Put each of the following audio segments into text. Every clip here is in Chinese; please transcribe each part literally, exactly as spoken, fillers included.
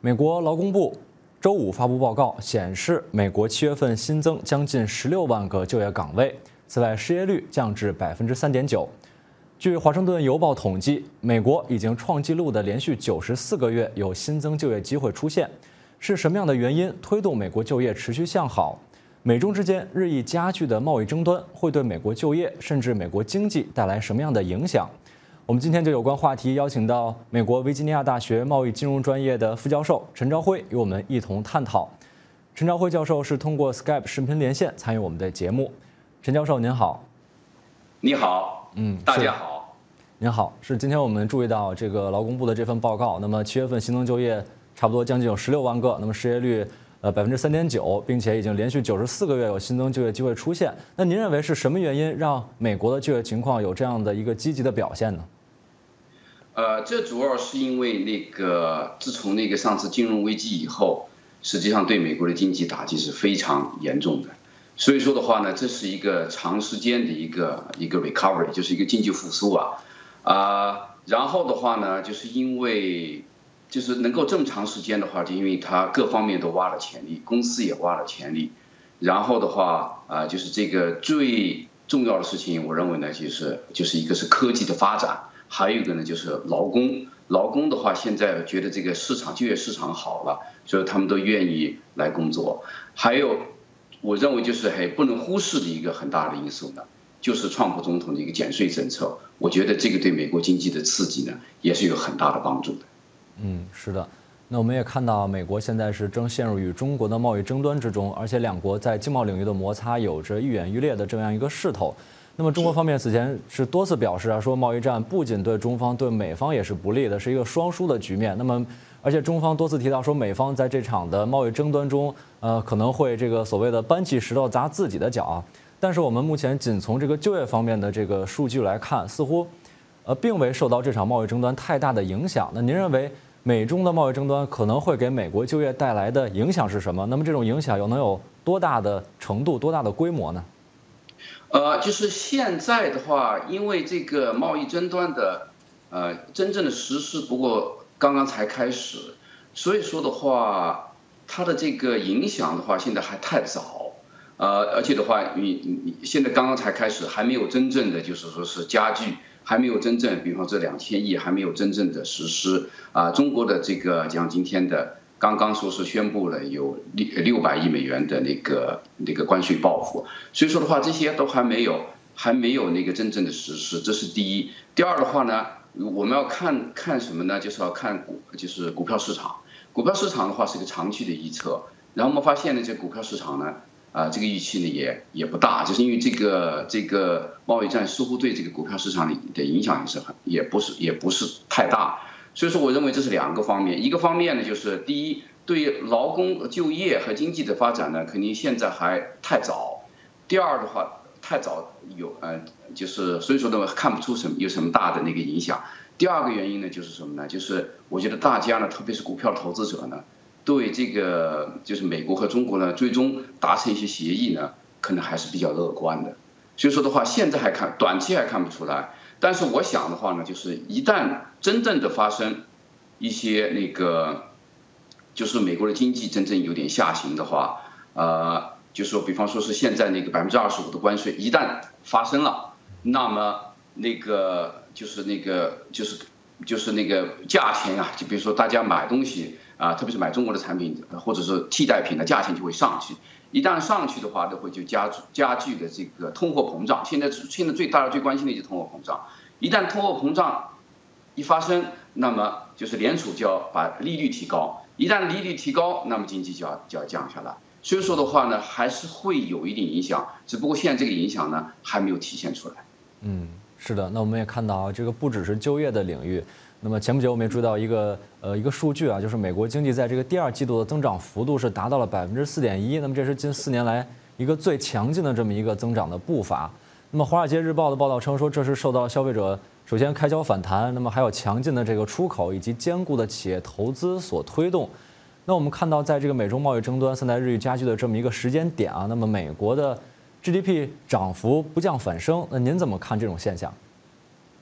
美国劳工部周五发布报告，显示美国七月份新增将近十六万个就业岗位，此外失业率降至百分之三点九。据《华盛顿邮报》统计，美国已经创纪录的连续九十四个月有新增就业机会出现。是什么样的原因推动美国就业持续向好？美中之间日益加剧的贸易争端会对美国就业甚至美国经济带来什么样的影响？我们今天就有关话题邀请到美国维吉尼亚大学贸易金融专业的副教授陈朝晖与我们一同探讨。陈朝晖教授是通过 Skype 视频连线参与我们的节目。陈教授您好。 你好，嗯，大家好。 您好，是今天我们注意到这个劳工部的这份报告，那么七月份新增就业差不多将近有十六万个，那么失业率呃百分之三点九，并且已经连续九十四个月有新增就业机会出现。那您认为是什么原因让美国的就业情况有这样的一个积极的表现呢？ 呃，这主要是因为那个自从那个上次金融危机以后，实际上对美国的经济打击是非常严重的。所以说的话呢，这是一个长时间的一个一个 recovery， 就是一个经济复苏啊啊、呃，然后的话呢，就是因为就是能够这么长时间的话，就因为它各方面都挖了潜力，公司也挖了潜力，然后的话啊、呃，就是这个最重要的事情，我认为呢，就是就是一个是科技的发展。还有一个呢，就是劳工，劳工的话，现在觉得这个市场就业市场好了，所以他们都愿意来工作。还有，我认为就是还不能忽视的一个很大的因素呢，就是川普总统的一个减税政策。我觉得这个对美国经济的刺激呢，也是有很大的帮助的。 嗯，是的。那我们也看到，美国现在是正陷入与中国的贸易争端之中，而且两国在经贸领域的摩擦有着愈演愈烈的这样一个势头。那么中国方面此前是多次表示啊，说贸易战不仅对中方，对美方也是不利的，是一个双输的局面。那么，而且中方多次提到说，美方在这场的贸易争端中，呃，可能会这个所谓的搬起石头砸自己的脚啊。但是我们目前仅从这个就业方面的这个数据来看，似乎，呃，并未受到这场贸易争端太大的影响。那您认为美中的贸易争端可能会给美国就业带来的影响是什么？那么这种影响又能有多大的程度、多大的规模呢？ 呃，就是现在的话，因为这个贸易争端的，呃，真正的实施不过刚刚才开始，所以说的话，它的这个影响的话，现在还太早，呃，而且的话，你你现在刚刚才开始，还没有真正的就是说是加剧，还没有真正，比方这两千亿还没有真正的实施啊、呃，中国的这个像今天的。刚刚说是宣布了有六六百亿美元的那个那个关税报复，所以说的话，这些都还没有还没有那个真正的实施，这是第一。第二的话呢，我们要看看什么呢？就是要看股，就是股票市场。股票市场的话是个长期的预测，然后我们发现呢，这股票市场呢，啊、呃，这个预期呢也也不大，就是因为这个这个贸易战似乎对这个股票市场的影响也是很也不是也不是太大。所以说，我认为这是两个方面。一个方面呢，就是第一，对劳工就业和经济的发展呢，肯定现在还太早。第二的话，太早有呃，就是所以说呢，看不出什么有什么大的那个影响。第二个原因呢，就是什么呢？就是我觉得大家呢，特别是股票投资者呢，对这个就是美国和中国呢，最终达成一些协议呢，可能还是比较乐观的。所以说的话，现在还看短期还看不出来。但是我想的话呢，就是一旦真正的发生一些那个，就是美国的经济真正有点下行的话，呃，就说比方说是现在那个百分之二十五的关税一旦发生了，那么那个就是那个就是就是那个价钱啊，就比如说大家买东西啊，特别是买中国的产品或者是替代品的价钱就会上去。一旦上去的话，都会就加加剧的这个通货膨胀。现在现在最大的最关心的就是通货膨胀。一旦通货膨胀一发生，那么就是联储就要把利率提高。一旦利率提高，那么经济就要就要降下来。所以说的话呢，还是会有一定影响，只不过现在这个影响呢还没有体现出来。 嗯，是的。那我们也看到，这个不只是就业的领域。那么前不久我们也注意到一个呃一个数据啊，就是美国经济在这个第二季度的增长幅度是达到了百分之四点一，那么这是近四年来一个最强劲的这么一个增长的步伐。那么《华尔街日报》的报道称说，这是受到消费者首先开销反弹，那么还有强劲的这个出口以及坚固的企业投资所推动。那我们看到，在这个美中贸易争端现在日益加剧的这么一个时间点啊，那么美国的 G D P 涨幅不降反升，那您怎么看这种现象？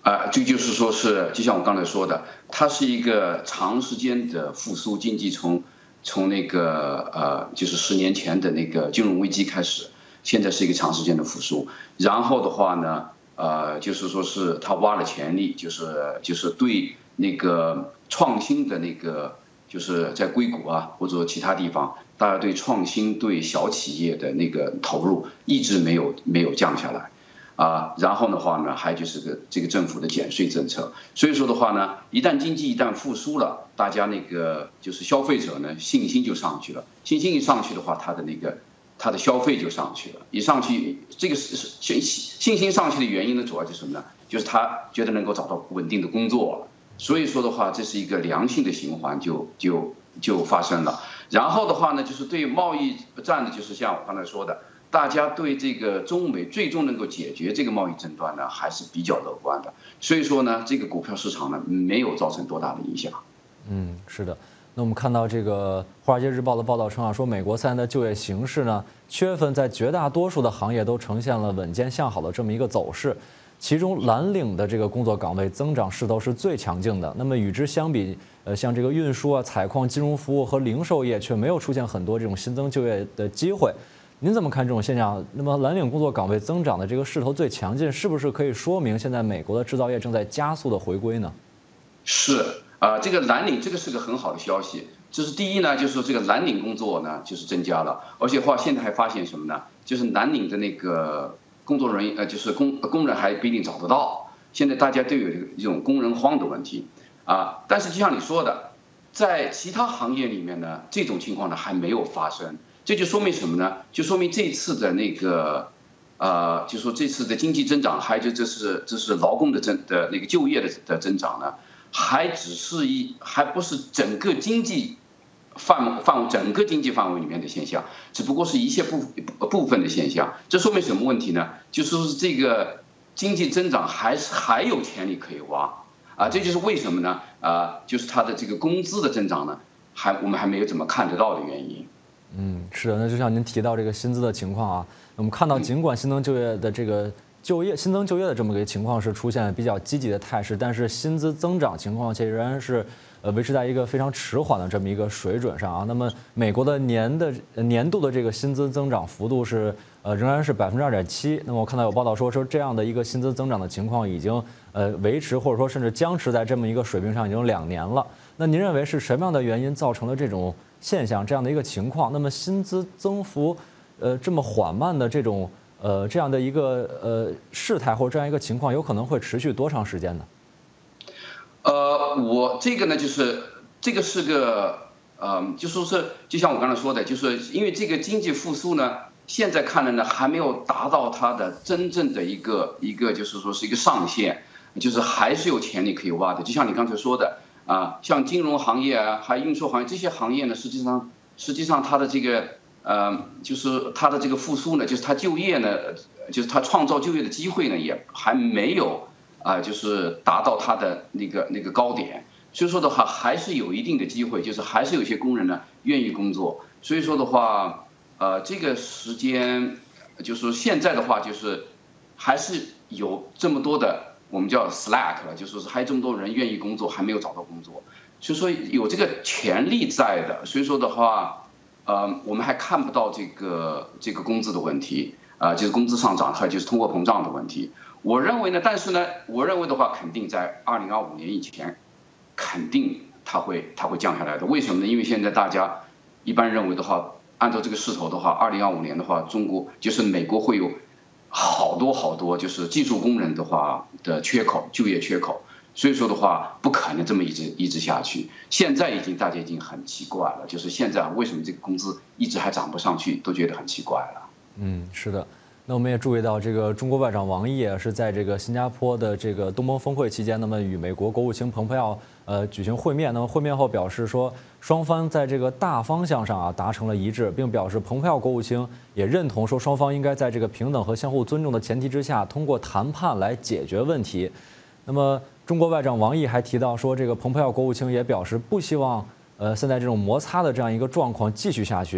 啊，这就是说是，就像我刚才说的，它是一个长时间的复苏经济从，从那个呃，就是十年前的那个金融危机开始，现在是一个长时间的复苏。然后的话呢，呃，就是说是他挖了潜力，就是就是对那个创新的那个，就是在硅谷啊或者其他地方，大家对创新对小企业的那个投入一直没有没有降下来。啊，然后的话呢，还就是个这个政府的减税政策，所以说的话呢，一旦经济一旦复苏了，大家那个就是消费者呢信心就上去了，信心一上去的话，他的那个他的消费就上去了，一上去这个是信信心上去的原因呢，主要就是什么呢？就是他觉得能够找到稳定的工作了，所以说的话，这是一个良性的循环就就就发生了。然后的话呢，就是对贸易战的，就是像我刚才说的。大家对这个中美最终能够解决这个贸易争端呢，还是比较乐观的。所以说呢，这个股票市场呢没有造成多大的影响。 嗯，是的。那我们看到这个《华尔街日报》的报道称啊，说美国现在的就业形势呢，七月份在绝大多数的行业都呈现了稳健向好的这么一个走势。其中蓝领的这个工作岗位增长势头是最强劲的。那么与之相比，呃，像这个运输啊、采矿、金融服务和零售业却没有出现很多这种新增就业的机会。您怎么看这种现象？那么蓝领工作岗位增长的这个势头最强劲，是不是可以说明现在美国的制造业正在加速的回归呢？ 是啊、呃，这个蓝领这个是个很好的消息。这是第一呢，就是说这个蓝领工作呢就是增加了，而且话现在还发现什么呢？就是蓝领的那个工作人员呃，就是工工人还不一定找得到。现在大家都有这种工人荒的问题啊。但是就像你说的，在其他行业里面呢，这种情况呢还没有发生。这就说明什么呢？就说明这次的那个，呃，就说这次的经济增长，还有就这是这是劳工的增的那个就业的的增长呢，还只是一还不是整个经济范范整个经济范围里面的现象，只不过是一些部部分的现象。这说明什么问题呢？就说是这个经济增长还是还有潜力可以挖啊，这就是为什么呢？啊，就是它的这个工资的增长呢，还我们还没有怎么看得到的原因。 嗯，是的，那就像您提到这个薪资的情况啊，我们看到尽管新增就业的这个就业新增就业的这么个情况是出现了比较积极的态势，但是薪资增长情况却仍然是呃维持在一个非常迟缓的这么一个水准上啊。那么美国的年的年度的这个薪资增长幅度是呃仍然是百分之二点七。那么我看到有报道说说这样的一个薪资增长的情况已经呃维持或者说甚至僵持在这么一个水平上已经两年了。那您认为是什么样的原因造成了这种现象这样的一个情况？那么薪资增幅呃这么缓慢的这种呃这样的一个呃事态或者这样一个情况，有可能会持续多长时间呢？ 呃，我这个呢，就是这个是个呃，就说是就像我刚才说的，就是因为这个经济复苏呢，现在看来呢还没有达到它的真正的一个一个就是说是一个上限，就是还是有潜力可以挖的。就像你刚才说的。啊，像金融行业啊，还有运输行业这些行业呢，实际上实际上它的这个呃，就是它的这个复苏呢，就是它就业呢，就是它创造就业的机会呢，也还没有啊，就是达到它的那个那个高点。所以说的话，还是有一定的机会，就是还是有些工人呢愿意工作。所以说的话，呃，这个时间就是现在的话，就是还是有这么多的。我们叫 slack 了，就说是还有这么多人愿意工作，还没有找到工作，所以说有这个潜力在的。所以说的话，呃，我们还看不到这个这个工资的问题啊、呃，就是工资上涨，还有就是通货膨胀的问题。我认为呢，但是呢，我认为的话，肯定在二零二五年以前，肯定它会它会降下来的。为什么呢？因为现在大家一般认为的话，按照这个势头的话，二零二五年的话，中国就是美国会有。好多好多就是技术工人的话的缺口，就业缺口，所以说的话不可能这么一直一直下去。现在已经大家已经很奇怪了，就是现在为什么这个工资一直还涨不上去，都觉得很奇怪了。 嗯，是的。那我们也注意到，这个中国外长王毅是在这个新加坡的这个东盟峰会期间，那么与美国国务卿蓬佩奥呃举行会面。那么会面后表示说，双方在这个大方向上啊达成了一致，并表示蓬佩奥国务卿也认同说，双方应该在这个平等和相互尊重的前提之下，通过谈判来解决问题。那么中国外长王毅还提到说，这个蓬佩奥国务卿也表示不希望呃现在这种摩擦的这样一个状况继续下去。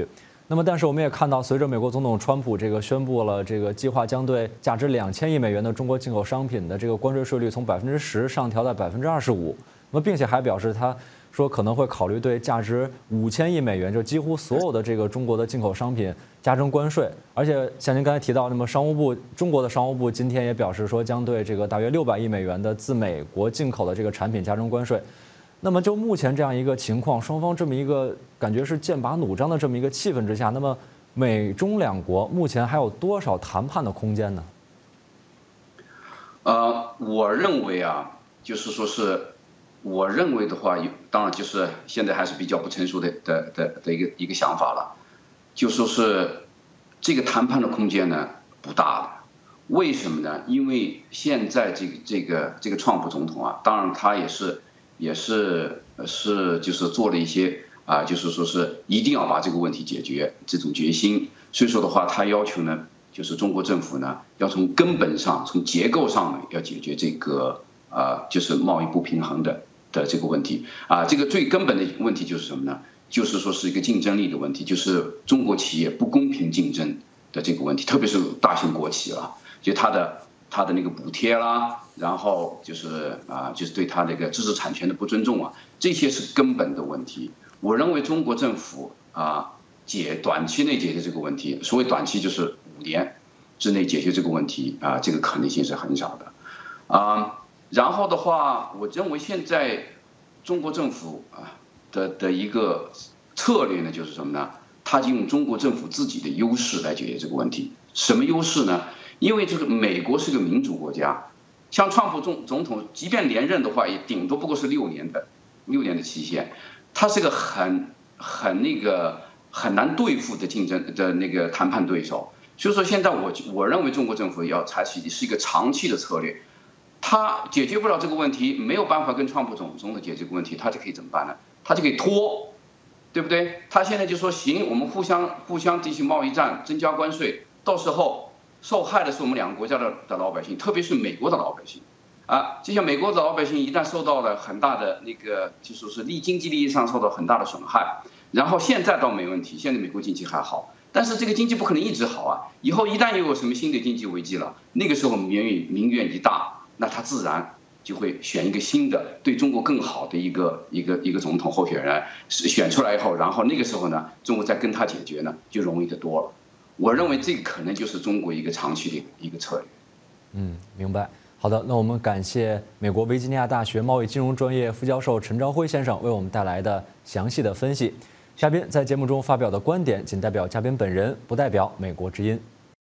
那么，但是我们也看到，随着美国总统川普这个宣布了这个计划将对价值两千亿美元的中国进口商品的这个关税税率从百分之十上调到百分之二十五，那么并且还表示他说可能会考虑对价值五千亿美元，就几乎所有的这个中国的进口商品加征关税。而且像您刚才提到，那么商务部中国的商务部今天也表示说，将对这个大约六百亿美元的自美国进口的这个产品加征关税。那么就目前这样一个情况，双方这么一个感觉是剑拔弩张的这么一个气氛之下，那么美中两国目前还有多少谈判的空间呢？ 呃，我认为啊，就是说是，我认为的话，当然就是现在还是比较不成熟的的的的一个一个想法了，就说是这个谈判的空间呢不大了。为什么呢？因为现在这个这个这个川普总统啊，当然他也是。也是是就是做了一些啊，就是说是一定要把这个问题解决这种决心。所以说的话，他要求呢，就是中国政府呢要从根本上、从结构上呢要解决这个啊，就是贸易不平衡的的这个问题啊。这个最根本的问题就是什么呢？就是说是一个竞争力的问题，就是中国企业不公平竞争的这个问题，特别是大型国企了，就它的。他的那个补贴啦，然后就是啊，就是对他那个知识产权的不尊重啊，这些是根本的问题。我认为中国政府啊，解短期内解决这个问题，所谓短期就是五年之内解决这个问题啊，这个可能性是很少的啊。然后的话，我认为现在中国政府啊的的一个策略呢，就是什么呢？他就用中国政府自己的优势来解决这个问题。什么优势呢？因为这个美国是个民主国家，像川普总总统，即便连任的话，也顶多不过是六年的六年的期限，他是个很很那个很难对付的竞争的那个谈判对手。所以说，现在我我认为中国政府要采取的是一个长期的策略，他解决不了这个问题，没有办法跟川普总总统解决这个问题，他就可以怎么办呢？他就可以拖，对不对？他现在就说行，我们互相互相进行贸易战，增加关税，到时候。受害的是我们两个国家的的老百姓，特别是美国的老百姓，啊，就像美国的老百姓一旦受到了很大的那个，就说是利经济利益上受到很大的损害，然后现在倒没问题，现在美国经济还好，但是这个经济不可能一直好啊，以后一旦又有什么新的经济危机了，那个时候民怨民怨一大，那他自然就会选一个新的对中国更好的一个一个一个总统候选人，选出来以后，然后那个时候呢，中国再跟他解决呢，就容易得多了。我认为这个可能就是中国一个长期的一个策略。 嗯，明白。好的，那我们感谢美国维吉尼亚大学贸易金融专业副教授陈朝晖先生为我们带来的详细的分析。嘉宾在节目中发表的观点仅代表嘉宾本人，不代表美国之音。